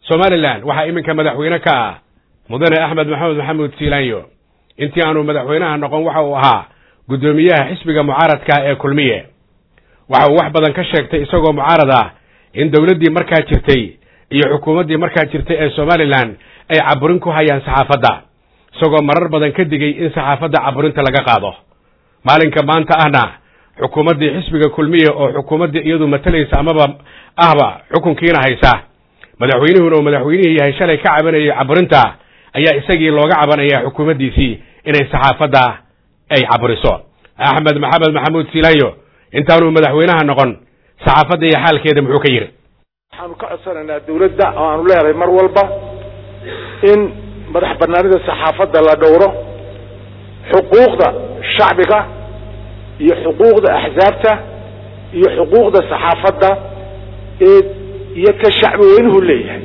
Somaliland waxa iminka madaxweyne ka ah mudane Axmed Maxamed Siilaanyo intii aanu madaxweynaha noqon waxa uu ahaa gudoomiyaha xisbiga mucaaradka ee kulmiye waxa uu wax badan ka sheegtay isagoo mucaarad ah in dawladdii markaa jirtay iyo xukuumaddii markaa jirtay ee Somaliland ay caburin ku hayaan saxaafadda isagoo marar badan ka digay in saxaafadda caburinta laga qaado maalinka maanta ahna xukuumaddii xisbiga kulmiye oo xukuumaddii iyadu matalaysa amaba ahba xukunkiina haysa madaxweynuhu madaxweynihii yahay shalay ka cabanayay caburinta ayaa isagii looga cabanaya xukuumaddiisii inay saxaafadda ay caburiso Axmed Maxamed Siilaanyo intaanu madaxweynaha noqon saxaafadda iyo xaalkeeda muxuu ka yiri waxaanu ka codsanaynaa dawladda oo aanu leeyahay mar walba in madax banaanida saxaafadda la dhowro xuquuqda shacbiga iyo xuquuqda axsaabta iyo xuquuqda saxaafadda iyo ka shacbi weynuhu leeyahay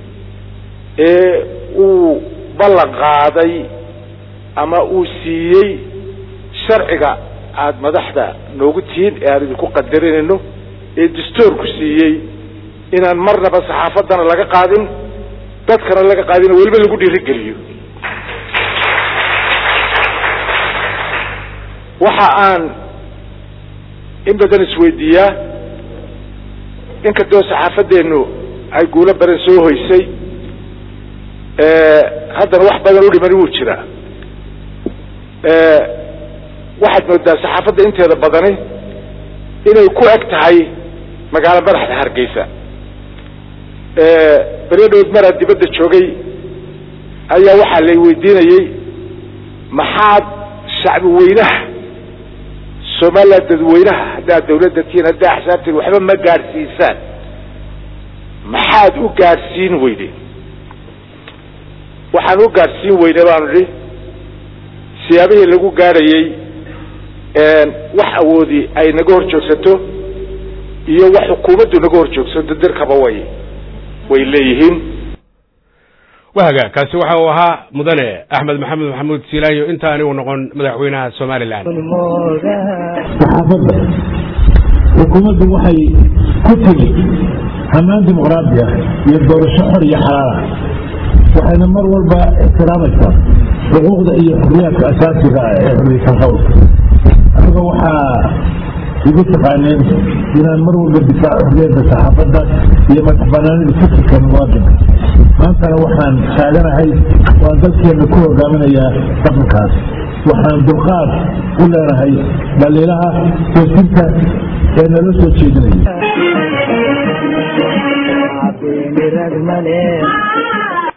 uu ballan qaaday ama uu siiyey sharciga aad madaxda noogu tihiin ee aan idinku qadarinayno ee dastuurku siiyey inaan marnaba saxaafaddana laga qaadin dadkana laga qaadin weliba lagu dhiirigeliyo waxa aan in badan isweydiiyaa inkastoo saxaafaddeenu ay guulo badan soo hoysay haddana wax badan u dhiman wuu jiraa waxaad moodaa saxaafadda inteeda badani inay ku eg tahay magaalo madaxda Hargeysa beredhood maraa dibadda joogay ayaa waxaa lay weydiinayay maxaad shacbi weynaha Somaliland dadweynaha haddaa dawladda tiin haddaa axsaabtiin waxba ma gaadhsiisaan maxaad u gaadhsiin weydeen waxaan u gaadhsiin weyne baanu idhi siyaabihii lagu gaadhayay wax awoodi ay naga hor joogsato iyo wax xukuumaddu naga hor joogsato dirkaba way leeyihiin wahaga kaasi waxa uu ahaa mudane Axmed Maxamed Siilaanyo inta anigu noqon madaxweynaha Somaliland saxaafadda xukuumaddu waxay ku timi hamaan dimuqraadi ah iyo doorasho xor iyo xalaal ah waxayna mar walba ixtiraamaysaa xuquuqda iyo xorriyadka asaasiga ah ee xorriyadda qowlka aniga waxaa igu taqaaneen inaan mar walba difaaco xorriyadda saxaafadda iyo madaxbanaanida fikirka muwaadinka maantana waxaan taaganahay waan dalkeena ku hogaaminayaa dhaqankaas waxaan dulqaad u leenahay dhaliilaha toosinta ee nala soo jeedinaya